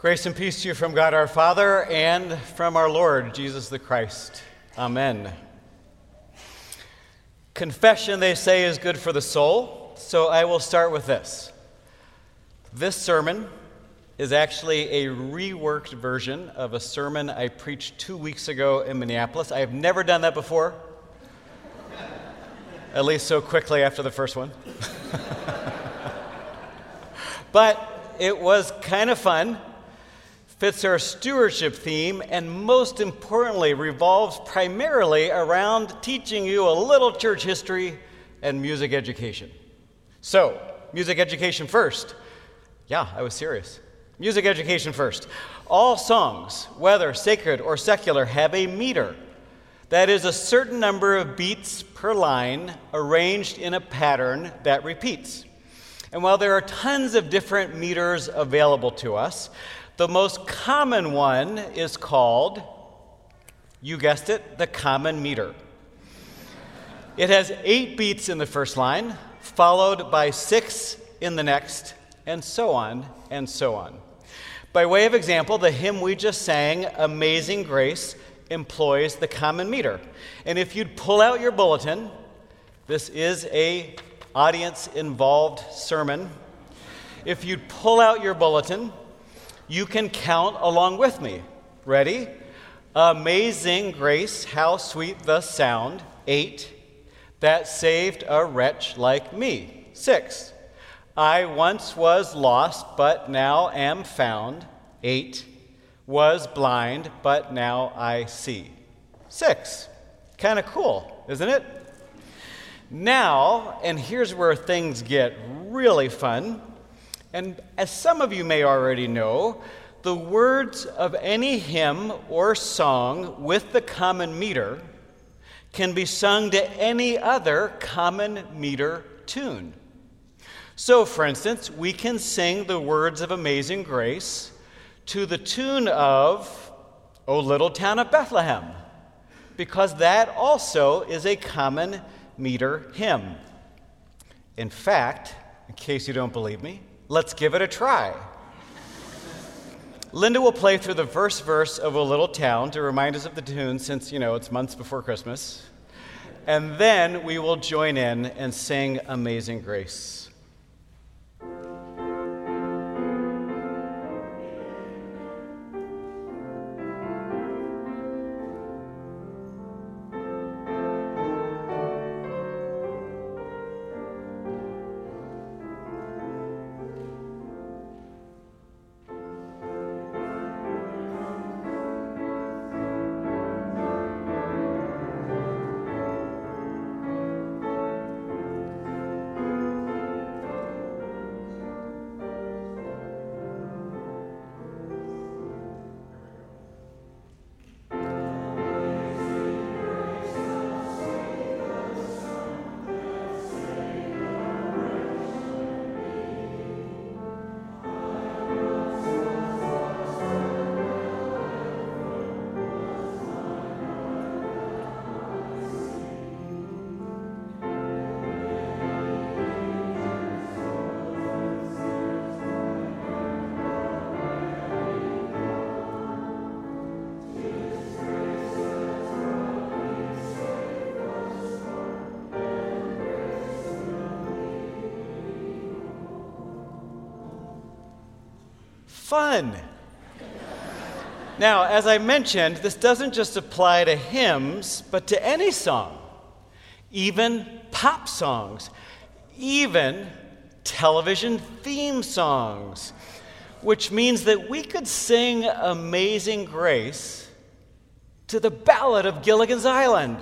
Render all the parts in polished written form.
Grace and peace to you from God our Father and from our Lord Jesus the Christ. Amen. Confession, they say, is good for the soul, so I will start with this. This sermon is actually a reworked version of a sermon I preached 2 weeks ago in Minneapolis. I have never done that before, at least so quickly after the first one. But it was kind of fun. Fits our stewardship theme, and most importantly, revolves primarily around teaching you a little church history and music education. So, music education first. Yeah, I was serious. Music education first. All songs, whether sacred or secular, have a meter. That is a certain number of beats per line arranged in a pattern that repeats. And while there are tons of different meters available to us, the most common one is called, you guessed it, the common meter. It has 8 beats in the first line, followed by 6 in the next, and so on and so on. By way of example, the hymn we just sang, Amazing Grace, employs the common meter. And if you'd pull out your bulletin, this is a audience-involved sermon. If you'd pull out your bulletin, you can count along with me. Ready? Amazing grace, how sweet the sound. 8. That saved a wretch like me. 6. I once was lost, but now am found. 8. Was blind, but now I see. 6. Kind of cool, isn't it? Now, and here's where things get really fun. And as some of you may already know, the words of any hymn or song with the common meter can be sung to any other common meter tune. So, for instance, we can sing the words of Amazing Grace to the tune of O Little Town of Bethlehem, because that also is a common meter hymn. In fact, in case you don't believe me, let's give it a try. Linda will play through the first verse of O Little Town to remind us of the tune since, it's months before Christmas. And then we will join in and sing Amazing Grace. Fun. Now, as I mentioned, this doesn't just apply to hymns, but to any song, even pop songs, even television theme songs, which means that we could sing Amazing Grace to the Ballad of Gilligan's Island,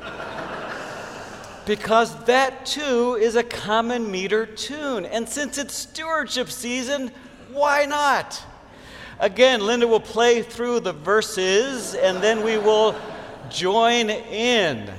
because that too is a common meter tune. And since it's stewardship season, why not? Again, Linda will play through the verses, and then we will join in.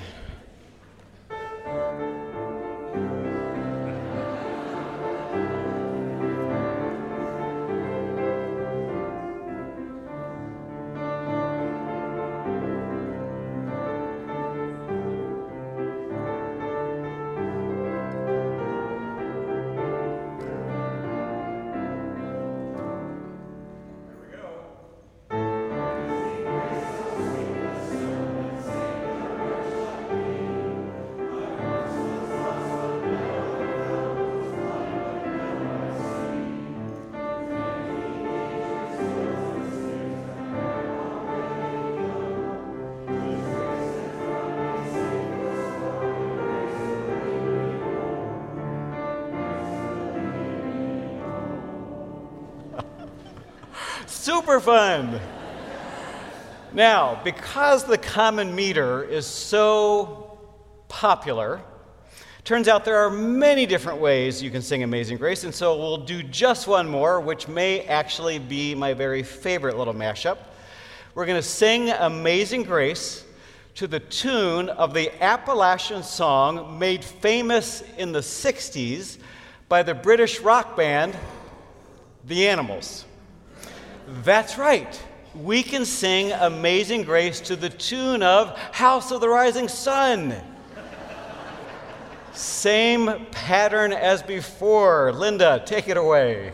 Super fun. Now, because the common meter is so popular, turns out there are many different ways you can sing Amazing Grace, and so we'll do just one more, which may actually be my very favorite little mashup. We're going to sing Amazing Grace to the tune of the Appalachian song made famous in the 60s by the British rock band, The Animals. That's right. We can sing Amazing Grace to the tune of House of the Rising Sun. Same pattern as before. Linda, take it away.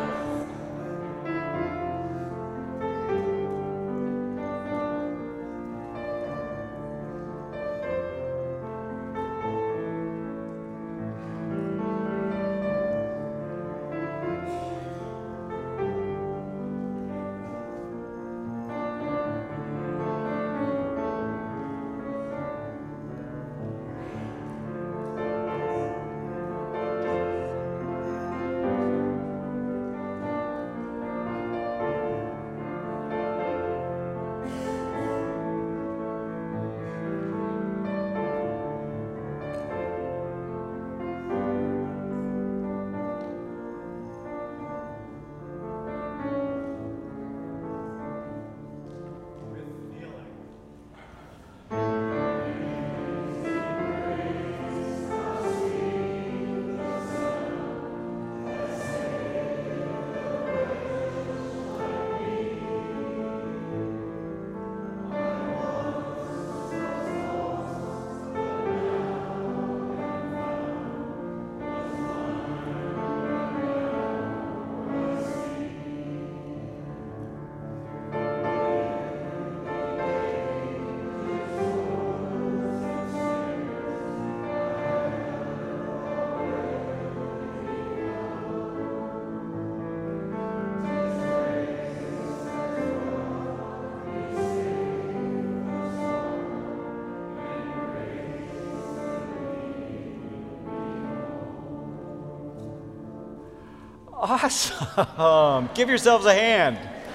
Awesome. Give yourselves a hand.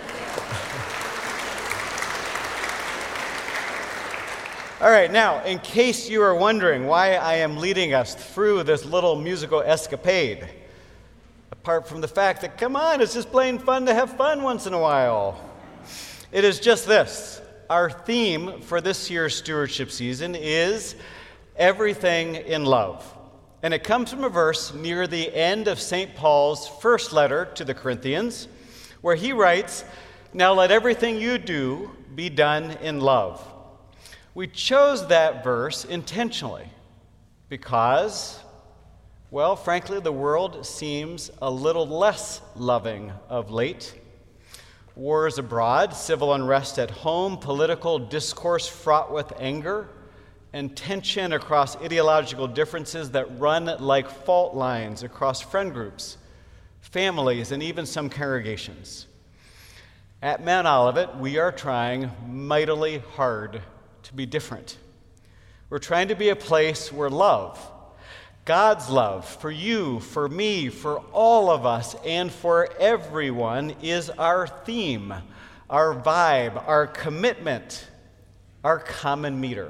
All right, now, in case you are wondering why I am leading us through this little musical escapade, apart from the fact that, come on, it's just plain fun to have fun once in a while, it is just this. Our theme for this year's stewardship season is everything in love. And it comes from a verse near the end of St. Paul's first letter to the Corinthians, where he writes, "Now let everything you do be done in love." We chose that verse intentionally because, well, frankly, the world seems a little less loving of late. Wars abroad, civil unrest at home, political discourse fraught with anger, and tension across ideological differences that run like fault lines across friend groups, families, and even some congregations. At Mount Olivet, we are trying mightily hard to be different. We're trying to be a place where love, God's love for you, for me, for all of us, and for everyone is our theme, our vibe, our commitment, our common meter.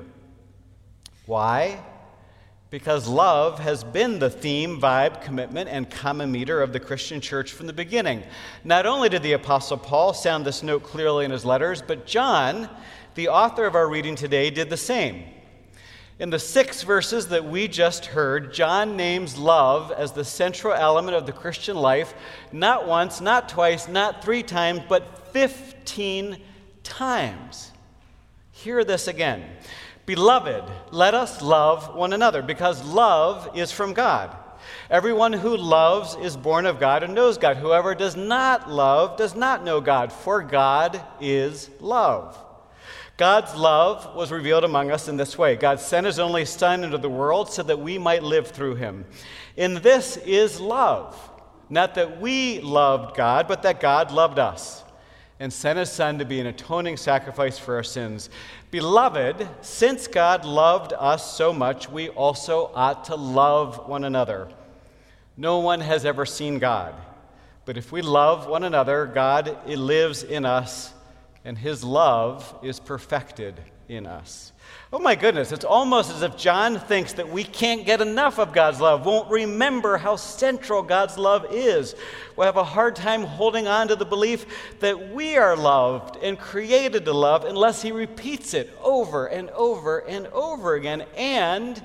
Why? Because love has been the theme, vibe, commitment, and common meter of the Christian church from the beginning. Not only did the Apostle Paul sound this note clearly in his letters, but John, the author of our reading today, did the same. In the 6 verses that we just heard, John names love as the central element of the Christian life, not once, not twice, not 3 times, but 15 times. Hear this again. Beloved, let us love one another, because love is from God. Everyone who loves is born of God and knows God. Whoever does not love does not know God, for God is love. God's love was revealed among us in this way. God sent his only Son into the world so that we might live through him. In this is love, not that we loved God, but that God loved us and sent his Son to be an atoning sacrifice for our sins. Beloved, since God loved us so much, we also ought to love one another. No one has ever seen God, But if we love one another, God lives in us, and his love is perfected in us. Oh my goodness, it's almost as if John thinks that we can't get enough of God's love, won't remember how central God's love is. We'll have a hard time holding on to the belief that we are loved and created to love unless he repeats it over and over and over again. And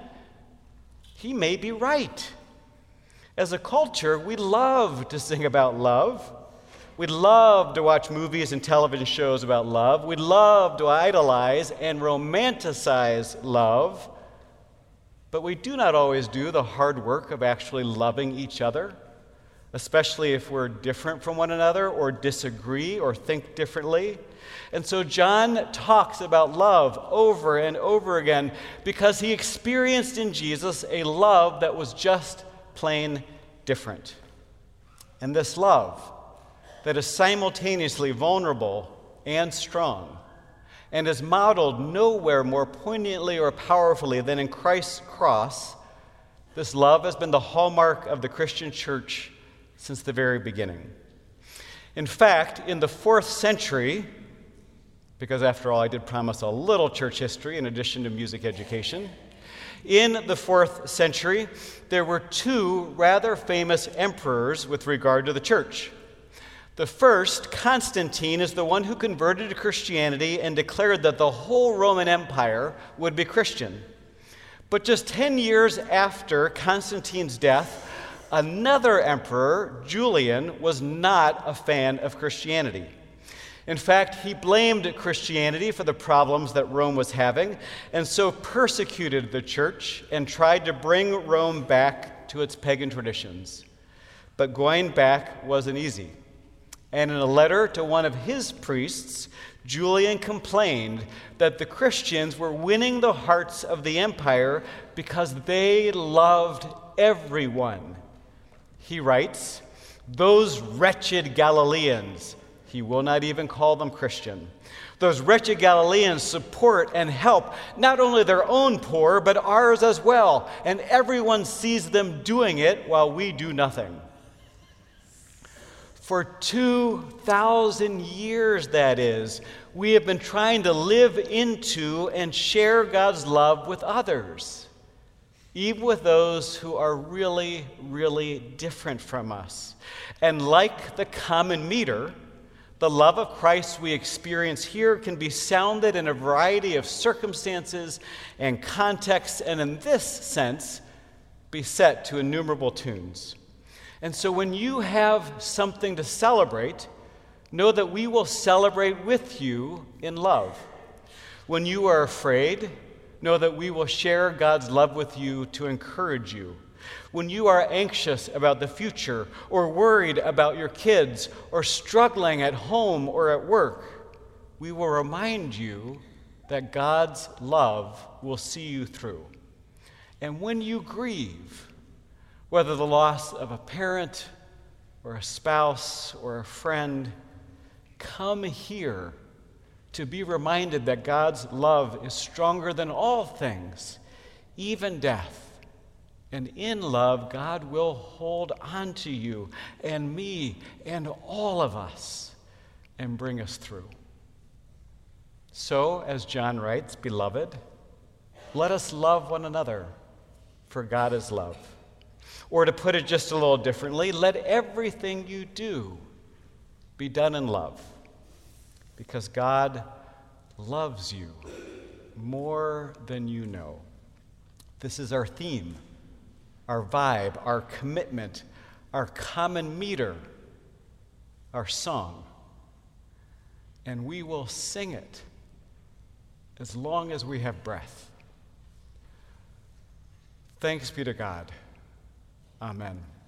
he may be right. As a culture, we love to sing about love. We love to watch movies and television shows about love. We love to idolize and romanticize love. But we do not always do the hard work of actually loving each other, especially if we're different from one another or disagree or think differently. And so John talks about love over and over again because he experienced in Jesus a love that was just plain different. And this love that is simultaneously vulnerable and strong and is modeled nowhere more poignantly or powerfully than in Christ's cross, this love has been the hallmark of the Christian church since the very beginning. In fact, in the 4th century, because after all, I did promise a little church history in addition to music education, in the 4th century, there were 2 rather famous emperors with regard to the church. The first, Constantine, is the one who converted to Christianity and declared that the whole Roman Empire would be Christian. But just 10 years after Constantine's death, another emperor, Julian, was not a fan of Christianity. In fact, he blamed Christianity for the problems that Rome was having, and so persecuted the church and tried to bring Rome back to its pagan traditions. But going back wasn't easy. And in a letter to one of his priests, Julian complained that the Christians were winning the hearts of the empire because they loved everyone. He writes, "Those wretched Galileans," he will not even call them Christian, "those wretched Galileans support and help not only their own poor, but ours as well, and everyone sees them doing it while we do nothing." For 2,000 years, that is, we have been trying to live into and share God's love with others, even with those who are really, really different from us. And like the common meter, the love of Christ we experience here can be sounded in a variety of circumstances and contexts, and in this sense, be set to innumerable tunes. And so when you have something to celebrate, know that we will celebrate with you in love. When you are afraid, know that we will share God's love with you to encourage you. When you are anxious about the future, or worried about your kids, or struggling at home or at work, we will remind you that God's love will see you through. And when you grieve, whether the loss of a parent or a spouse or a friend, come here to be reminded that God's love is stronger than all things, even death. And in love, God will hold on to you and me and all of us and bring us through. So, as John writes, "Beloved, let us love one another, for God is love." Or to put it just a little differently, let everything you do be done in love, because God loves you more than you know. This is our theme, our vibe, our commitment, our common meter, our song. And we will sing it as long as we have breath. Thanks be to God. Amen.